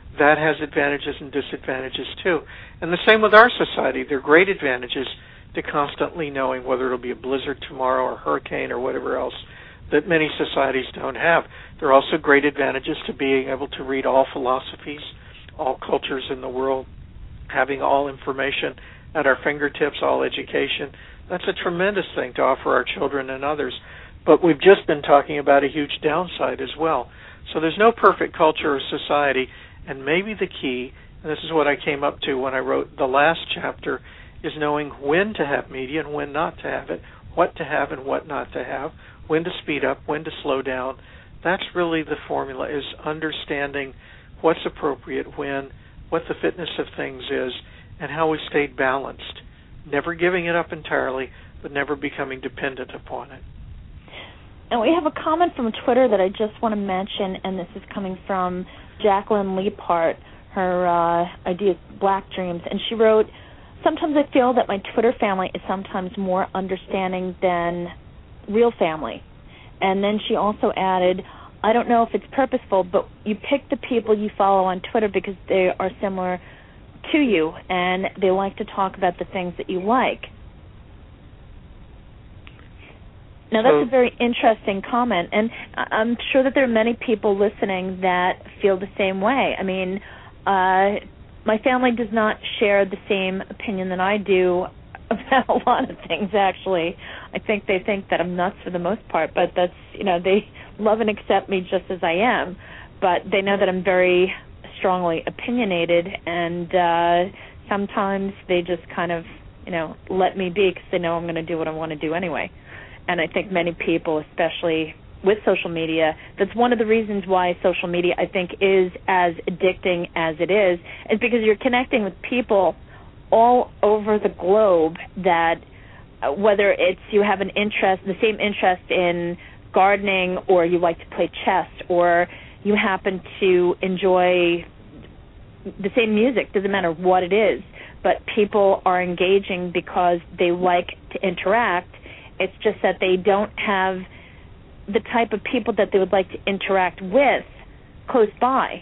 that has advantages and disadvantages too. And the same with our society. There are great advantages to constantly knowing whether it'll be a blizzard tomorrow or a hurricane or whatever else that many societies don't have. There are also great advantages to being able to read all philosophies, all cultures in the world, having all information at our fingertips, all education. That's a tremendous thing to offer our children and others. But we've just been talking about a huge downside as well. So there's no perfect culture or society, and maybe the key, and this is what I came up to when I wrote the last chapter, is knowing when to have media and when not to have it, what to have and what not to have, when to speed up, when to slow down. That's really the formula, is understanding what's appropriate when, what the fitness of things is, and how we stayed balanced, never giving it up entirely, but never becoming dependent upon it. And we have a comment from Twitter that I just want to mention, and this is coming from Jacqueline Leapart. Her idea is Black Dreams, and she wrote, "Sometimes I feel that my Twitter family is sometimes more understanding than real family." And then she also added, "I don't know if it's purposeful, but you pick the people you follow on Twitter because they are similar to you, and they like to talk about the things that you like." Now, that's a very interesting comment, and I'm sure that there are many people listening that feel the same way. I mean, my family does not share the same opinion that I do about a lot of things, actually. I think they think that I'm nuts for the most part, but that's, they love and accept me just as I am, but they know that I'm very strongly opinionated, and sometimes they just kind of, let me be because they know I'm going to do what I want to do anyway. And I think many people, especially with social media, that's one of the reasons why social media, I think, is as addicting as it is because you're connecting with people all over the globe that, whether it's you have an interest, the same interest in gardening, or you like to play chess, or you happen to enjoy the same music, doesn't matter what it is, but people are engaging because they like to interact. It's just that they don't have the type of people that they would like to interact with close by.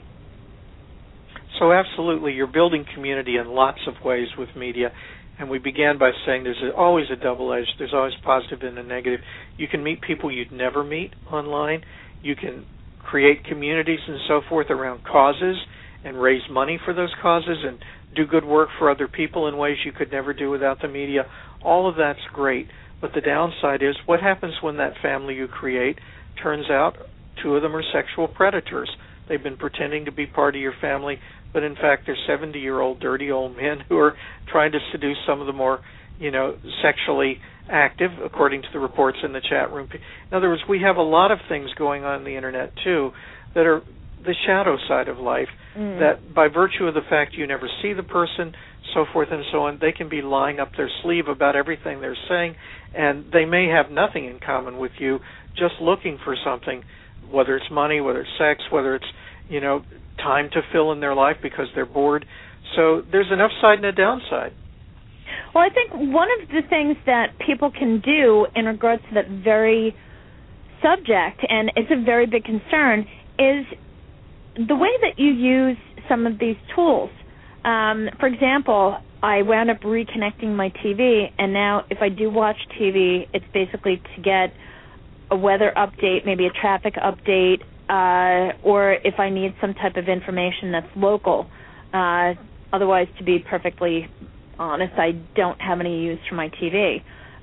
So absolutely, you're building community in lots of ways with media. And we began by saying there's always a double-edged. There's always positive and a negative. You can meet people you'd never meet online. You can create communities and so forth around causes and raise money for those causes and do good work for other people in ways you could never do without the media. All of that's great. But the downside is, what happens when that family you create turns out two of them are sexual predators? They've been pretending to be part of your family, but in fact they're 70-year-old dirty old men who are trying to seduce some of the more, sexually active, according to the reports in the chat room. In other words, we have a lot of things going on the Internet, too, that are the shadow side of life, that by virtue of the fact you never see the person, so forth and so on, they can be lying up their sleeve about everything they're saying, and they may have nothing in common with you, just looking for something, whether it's money, whether it's sex, whether it's, time to fill in their life because they're bored. So there's an upside and a downside. Well, I think one of the things that people can do in regards to that very subject, and it's a very big concern, is the way that you use some of these tools. For example, I wound up reconnecting my TV, and now if I do watch TV, it's basically to get a weather update, maybe a traffic update, or if I need some type of information that's local. Otherwise, to be perfectly honest, I don't have any use for my TV.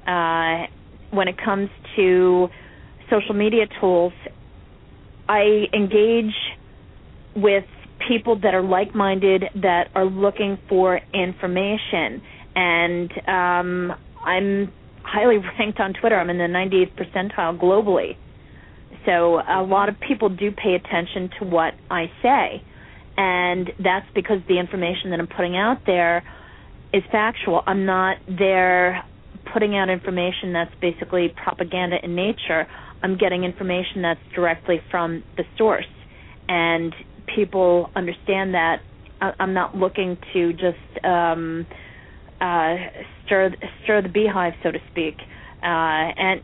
When it comes to social media tools, I engage with people that are like-minded, that are looking for information, and I'm highly ranked on Twitter. I'm in the 98th percentile globally. So a lot of people do pay attention to what I say, and that's because the information that I'm putting out there is factual. I'm not there putting out information that's basically propaganda in nature. I'm getting information that's directly from the source, and people understand that I'm not looking to just stir the beehive, so to speak.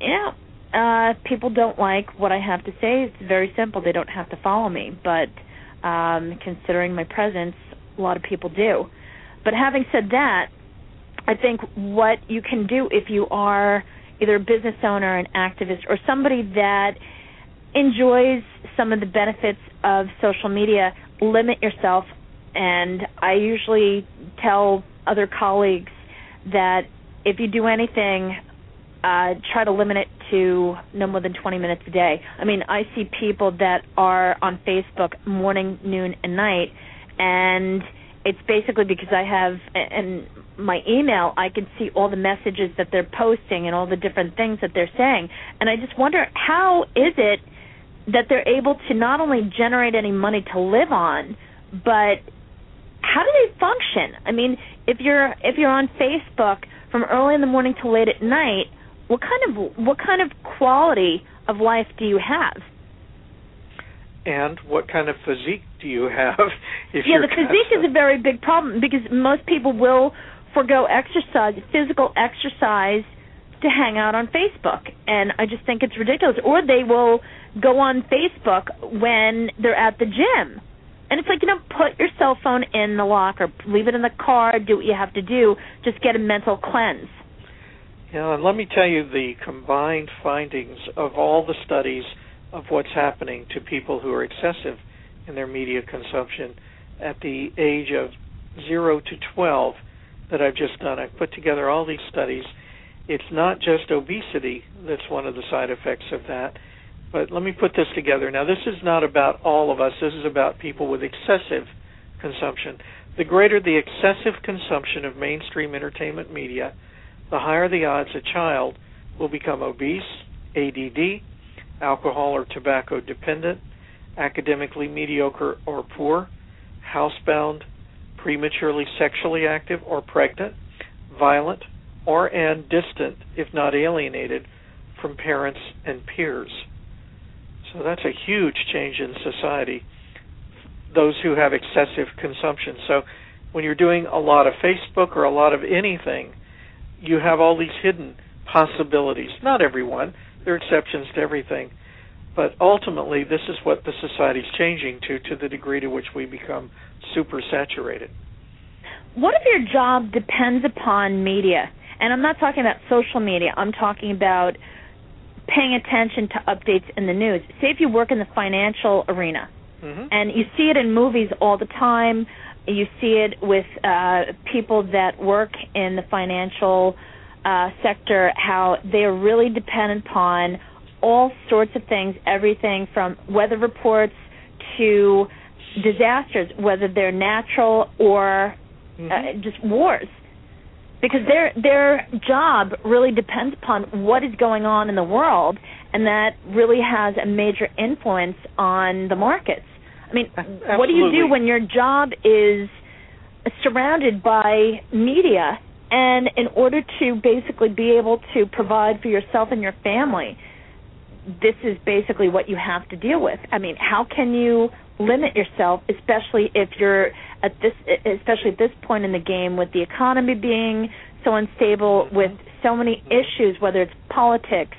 People don't like what I have to say. It's very simple. They don't have to follow me. But Considering my presence, a lot of people do. But having said that, I think what you can do if you are either a business owner, an activist, or somebody that enjoys some of the benefits of social media, limit yourself. And I usually tell other colleagues that if you do anything, try to limit it to no more than 20 minutes a day. I mean, I see people that are on Facebook morning, noon, and night, and it's basically because I have in my email, I can see all the messages that they're posting and all the different things that they're saying. And I just wonder, how is it that they're able to not only generate any money to live on, but how do they function? I mean, if you're on Facebook from early in the morning to late at night, what kind of quality of life do you have? And what kind of physique do you have? The physique is a very big problem because most people will forego exercise, physical exercise, to hang out on Facebook. And I just think it's ridiculous. Or they will go on Facebook when they're at the gym. And it's like, put your cell phone in the locker, leave it in the car, do what you have to do, just get a mental cleanse. Yeah, and let me tell you the combined findings of all the studies of what's happening to people who are excessive in their media consumption at the age of 0 to 12 that I've just done. I've put together all these studies. It's not just obesity that's one of the side effects of that, but let me put this together. Now, this is not about all of us. This is about people with excessive consumption. The greater the excessive consumption of mainstream entertainment media, the higher the odds a child will become obese, ADD, alcohol or tobacco dependent, academically mediocre or poor, housebound, prematurely sexually active or pregnant, violent, and distant, if not alienated, from parents and peers. So that's a huge change in society, those who have excessive consumption. So when you're doing a lot of Facebook or a lot of anything, you have all these hidden possibilities. Not everyone. There are exceptions to everything. But ultimately, this is what the society is changing to the degree to which we become super saturated. What if your job depends upon media? And I'm not talking about social media. I'm talking about paying attention to updates in the news. Say if you work in the financial arena, and you see it in movies all the time. You see it with people that work in the financial sector, how they are really dependent upon all sorts of things, everything from weather reports to disasters, whether they're natural or just wars. Because their job really depends upon what is going on in the world, and that really has a major influence on the markets. I mean, Absolutely. What do you do when your job is surrounded by media, and in order to basically be able to provide for yourself and your family, this is basically what you have to deal with? I mean, how can you limit yourself, especially if you're especially at this point in the game, with the economy being so unstable, with so many issues, whether it's politics,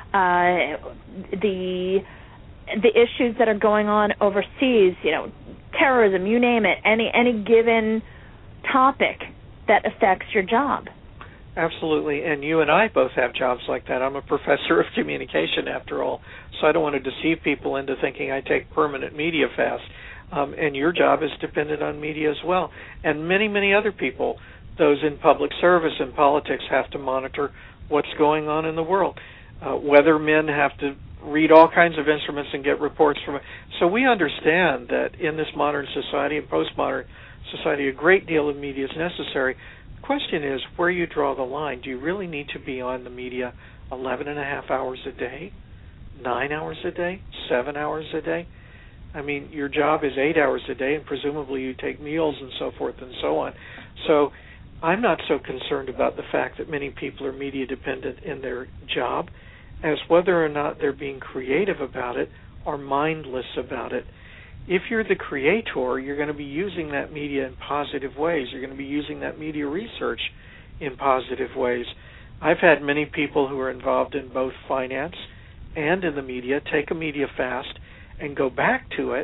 the issues that are going on overseas, terrorism, you name it, any given topic that affects your job. Absolutely, and you and I both have jobs like that. I'm a professor of communication, after all, so I don't want to deceive people into thinking I take permanent media fast. And your job is dependent on media as well. And many, many other people, those in public service and politics, have to monitor what's going on in the world. Weathermen have to read all kinds of instruments and get reports from it. So we understand that in this modern society and postmodern society, a great deal of media is necessary. The question is where you draw the line. Do you really need to be on the media 11 and a half hours a day, 9 hours a day, 7 hours a day? I mean, your job is 8 hours a day, and presumably you take meals and so forth and so on. So I'm not so concerned about the fact that many people are media dependent in their job as whether or not they're being creative about it or mindless about it. If you're the creator, you're going to be using that media in positive ways. You're going to be using that media research in positive ways. I've had many people who are involved in both finance and in the media take a media fast and go back to it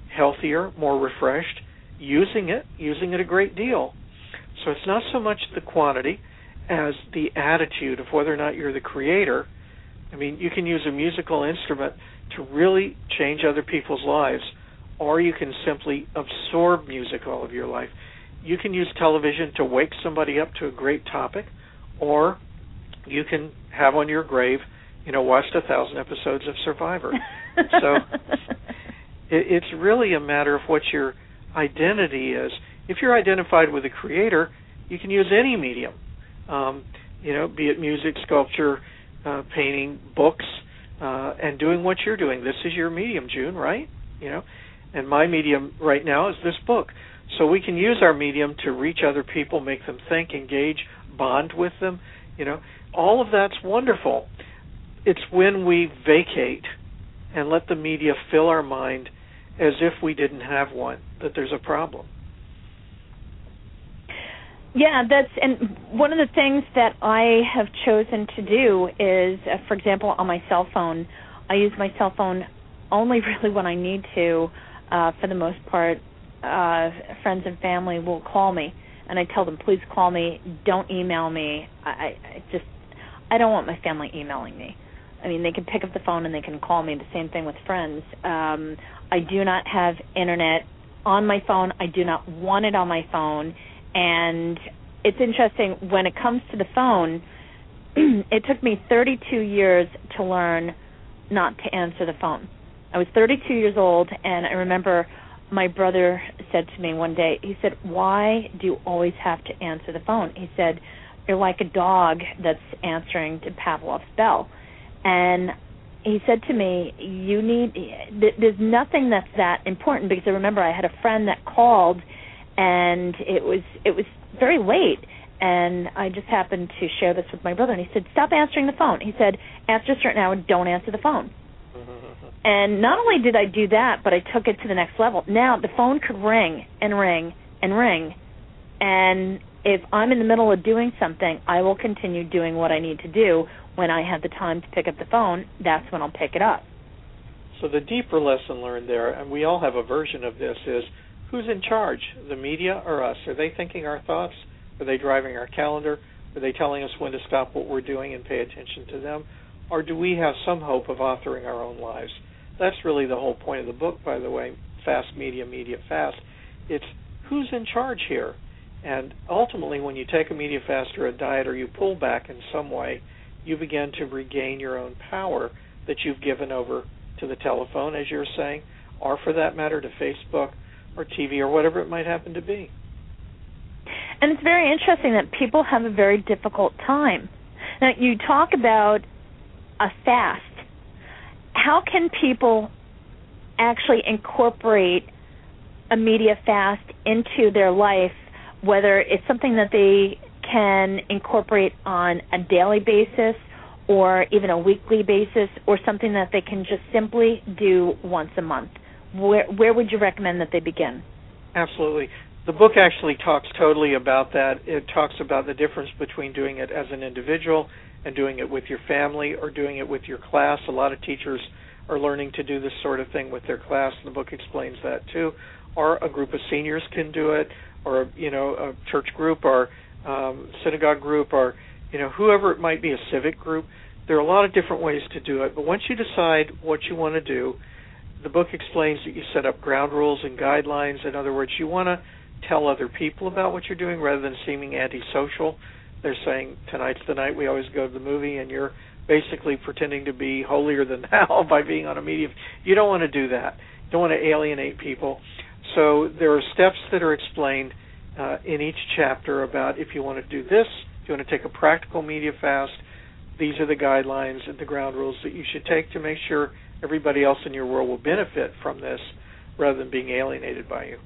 healthier, more refreshed, using it a great deal. So it's not so much the quantity as the attitude of whether or not you're the creator. I mean, you can use a musical instrument to really change other people's lives, or you can simply absorb music all of your life. You can use television to wake somebody up to a great topic, or you can have on your grave, watched 1,000 episodes of Survivor. So it's really a matter of what your identity is. If you're identified with a creator, you can use any medium, be it music, sculpture, painting, books, and doing what you're doing. This is your medium, June, right? And my medium right now is this book. So we can use our medium to reach other people, make them think, engage, bond with them. All of that's wonderful. It's when we vacate and let the media fill our mind as if we didn't have one that there's a problem. Yeah, and one of the things that I have chosen to do is, for example, on my cell phone, I use my cell phone only really when I need to. For the most part, friends and family will call me, and I tell them, please call me, don't email me. I don't want my family emailing me. I mean, they can pick up the phone and they can call me. The same thing with friends. I do not have internet on my phone. I do not want it on my phone. And it's interesting, when it comes to the phone, it took me 32 years to learn not to answer the phone. I was 32 years old, and I remember my brother said to me one day, he said, why do you always have to answer the phone? He said, you're like a dog that's answering to Pavlov's bell. And he said to me, there's nothing that's that important, because I remember I had a friend that called, and it was very late, and I just happened to share this with my brother, and he said, stop answering the phone. He said, after a certain hour, don't answer the phone. And not only did I do that, but I took it to the next level. Now the phone could ring and ring and ring, and if I'm in the middle of doing something, I will continue doing what I need to do. When I have the time to pick up the phone, that's when I'll pick it up. So the deeper lesson learned there, and we all have a version of this, is who's in charge, the media or us? Are they thinking our thoughts? Are they driving our calendar? Are they telling us when to stop what we're doing and pay attention to them? Or do we have some hope of authoring our own lives? That's really the whole point of the book, by the way, Fast Media, Media Fast. It's who's in charge here? And ultimately, when you take a media fast or a diet, or you pull back in some way, you begin to regain your own power that you've given over to the telephone, as you're saying, or for that matter, to Facebook or TV or whatever it might happen to be. And it's very interesting that people have a very difficult time. Now, you talk about a fast. How can people actually incorporate a media fast into their life, whether it's something that they can incorporate on a daily basis or even a weekly basis, or something that they can just simply do once a month? Where would you recommend that they begin? Absolutely. The book actually talks totally about that. It talks about the difference between doing it as an individual and doing it with your family or doing it with your class. A lot of teachers are learning to do this sort of thing with their class. The book explains that too. Or a group of seniors can do it, or a church group, or synagogue group, or whoever it might be, a civic group. There are a lot of different ways to do it. But once you decide what you want to do, the book explains that you set up ground rules and guidelines. In other words, you want to tell other people about what you're doing rather than seeming antisocial. They're saying, tonight's the night we always go to the movie, and you're basically pretending to be holier than thou by being on a media. You don't want to do that. You don't want to alienate people. So there are steps that are explained in each chapter about if you want to do this, if you want to take a practical media fast, these are the guidelines and the ground rules that you should take to make sure everybody else in your world will benefit from this rather than being alienated by you.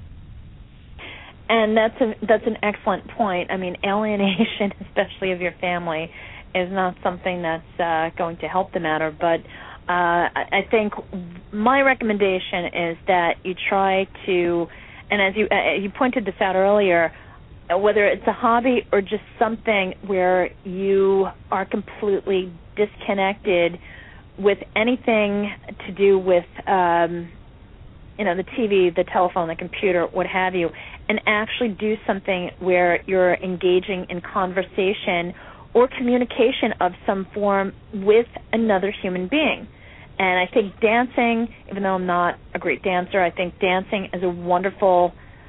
And that's an excellent point. I mean, alienation, especially of your family, is not something that's going to help the matter. But I think my recommendation is that you try to, and as you pointed this out earlier, whether it's a hobby or just something where you are completely disconnected with anything to do with the TV, the telephone, the computer, what have you, and actually do something where you're engaging in conversation or communication of some form with another human being. And I think dancing, even though I'm not a great dancer, I think dancing is a wonderful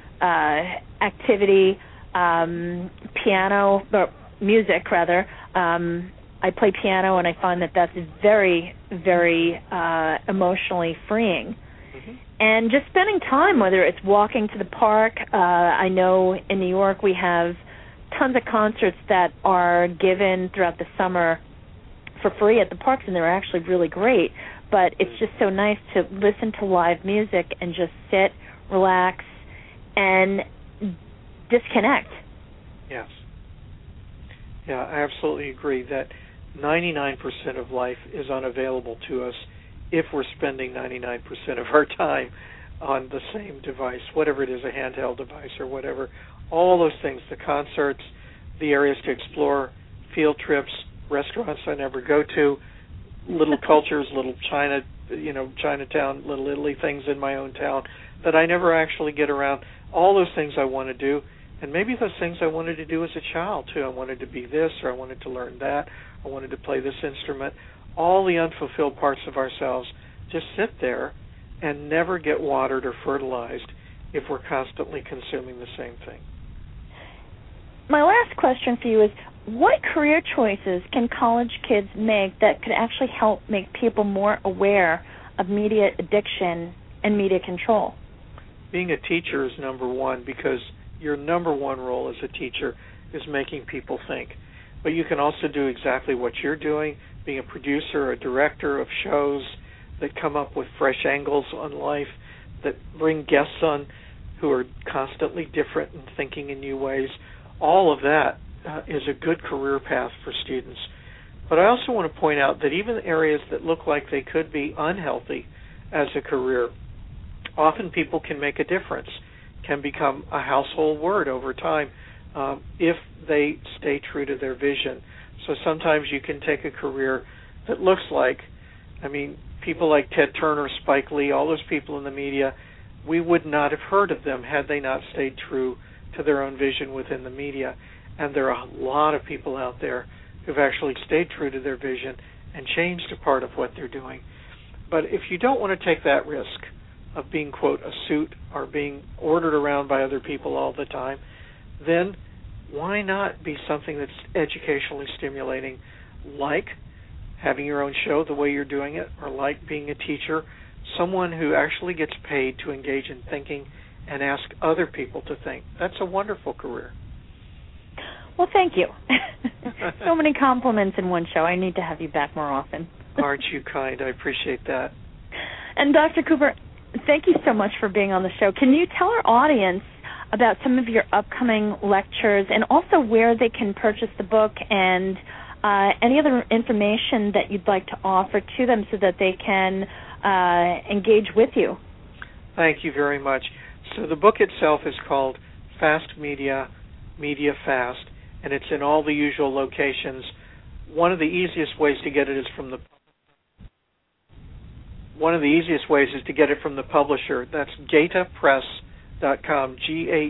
activity. Piano, or music rather. I play piano, and I find that that's very, very emotionally freeing. Mm-hmm. And just spending time, whether it's walking to the park. I know in New York we have tons of concerts that are given throughout the summer for free at the parks, and they're actually really great. But it's just so nice to listen to live music and just sit, relax, and disconnect. Yes. Yeah, I absolutely agree that 99% of life is unavailable to us if we're spending 99% of our time on the same device, whatever it is, a handheld device or whatever. All those things, the concerts, the areas to explore, field trips, restaurants I never go to, little cultures, little Chinatown, Little Italy, things in my own town that I never actually get around. All those things I want to do, and maybe those things I wanted to do as a child too. I wanted to be this, or I wanted to learn that, I wanted to play this instrument. All the unfulfilled parts of ourselves just sit there and never get watered or fertilized if we're constantly consuming the same thing. My last question for you is, what career choices can college kids make that could actually help make people more aware of media addiction and media control? Being a teacher is number one, because your number one role as a teacher is making people think. But you can also do exactly what you're doing, being a producer, a director of shows that come up with fresh angles on life, that bring guests on who are constantly different and thinking in new ways. All of that is a good career path for students. But I also want to point out that even areas that look like they could be unhealthy as a career, often people can make a difference, can become a household word over time if they stay true to their vision. So sometimes you can take a career that looks like, people like Ted Turner, Spike Lee, all those people in the media, we would not have heard of them had they not stayed true to their own vision within the media. And there are a lot of people out there who've actually stayed true to their vision and changed a part of what they're doing. But if you don't want to take that risk of being, quote, a suit or being ordered around by other people all the time, then why not be something that's educationally stimulating, like having your own show the way you're doing it, or like being a teacher, someone who actually gets paid to engage in thinking and ask other people to think. That's a wonderful career. Well, thank you. So many compliments in one show. I need to have you back more often. Aren't you kind? I appreciate that. And Dr. Cooper, thank you so much for being on the show. Can you tell our audience about some of your upcoming lectures and also where they can purchase the book and any other information that you'd like to offer to them so that they can engage with you? Thank you very much. So the book itself is called Fast Media, Media Fast, and it's in all the usual locations. One of the easiest ways to get it is from the publisher. That's GaetaPress.com,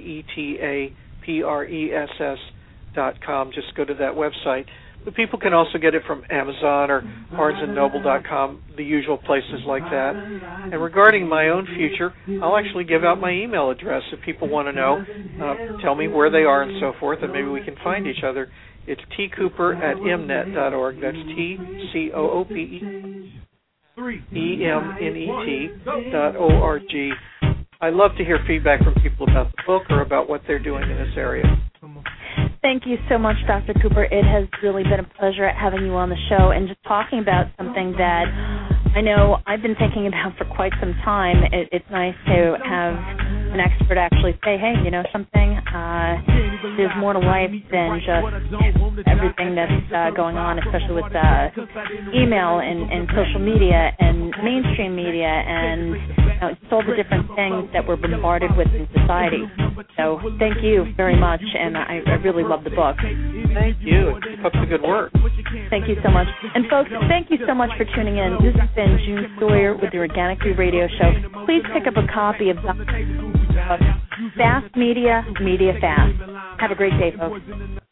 GaetaPress.com. Just go to that website. But people can also get it from Amazon or BarnesandNoble.com, the usual places like that. And regarding my own future, I'll actually give out my email address if people want to know, tell me where they are and so forth, and maybe we can find each other. It's tcooper@mnet.org. That's TCOOPEMNET.org. I love to hear feedback from people about the book or about what they're doing in this area. Thank you so much, Dr. Cooper. It has really been a pleasure having you on the show and just talking about something that I know I've been thinking about for quite some time. It's nice to have an expert actually say, hey, you know something, there's more to life than just everything that's going on, especially with email and social media and mainstream media and just all the different things that we're bombarded with in society. So thank you very much, and I really love the book. Thank you. Keep up the good work. Thank you so much. And folks, thank you so much for tuning in. This has been June Sawyer with the Organically Radio Show. Please pick up a copy of Fast Media, Media Fast. Have a great day, folks.